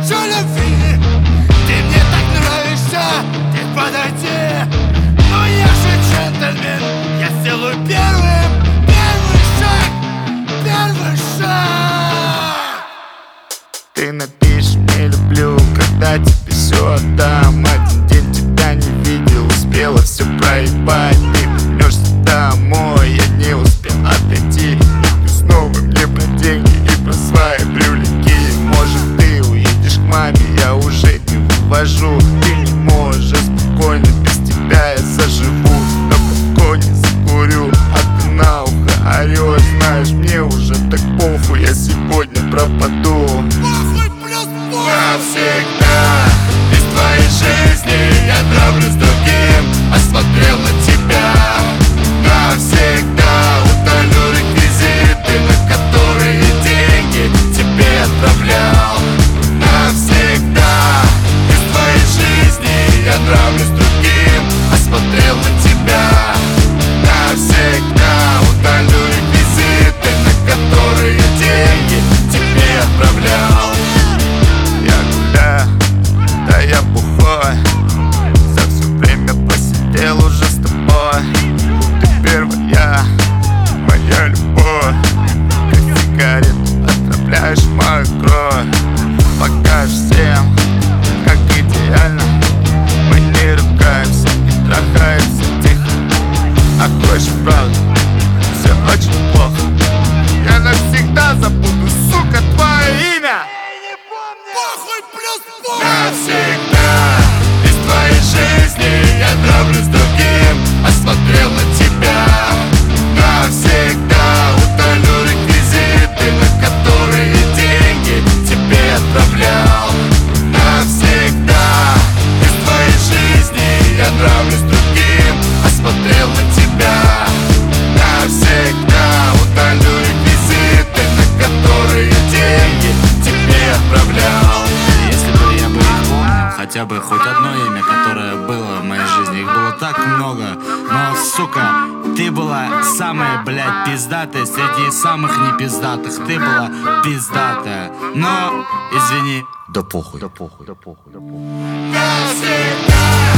хочу любви. Ты мне так нравишься, ты подойди. Но я же джентльмен, я сделаю первый шаг. Ты напишешь «не люблю», когда тебе все отдам. Один день тебя не видел, успела все проебать. Ты вернешься домой, я не успел отойти. И ты снова мне про деньги и про свои брюлики. Может, ты уедешь к маме, я уже не вывожу. Ты не можешь спокойно, без тебя я заживу. На балконе закурю, а ты на ухо орешь. Знаешь, мне уже так похуй, я сегодня пропаду. Похуй плюс похуй. Навсегда из твоей жизни я травлюсь другим, а смотрел на тебя. Навсегда удалю реквизиты, на которые деньги тебе отправлял. Навсегда из твоей жизни я травлюсь другим, а смотрел на тебя. Навсегда удалю реквизиты, на которые деньги тебе отправлял. Я гуляю, да я бухой, за все время посидел уже с тобой. Ты первая, моя любовь. Как сигарету отравляешь мою кровь. Покажешь всем, как идеально мы не ругаемся и трахаемся тихо. А хочешь правду, все очень плохо. Я навсегда забуду, сука, твое имя. Похуй плюс похуй. Навсегда из твоей жизни я травлюсь другим, а смотрел на тебя. Навсегда удалю реквизиты, на которые деньги тебе отправлял. Навсегда из твоей жизни я травлюсь другим, а смотрел на тебя. Навсегда удалю реквизиты, на которые деньги тебе отправлял. Если бы я бы их помнил, хотя бы хоть одно имя, которое было в моей жизни. Их было так много, но, сука, ты была самая, блядь, пиздатая среди самых непиздатых. Ты была пиздатая, но, извини, да похуй. Навсегда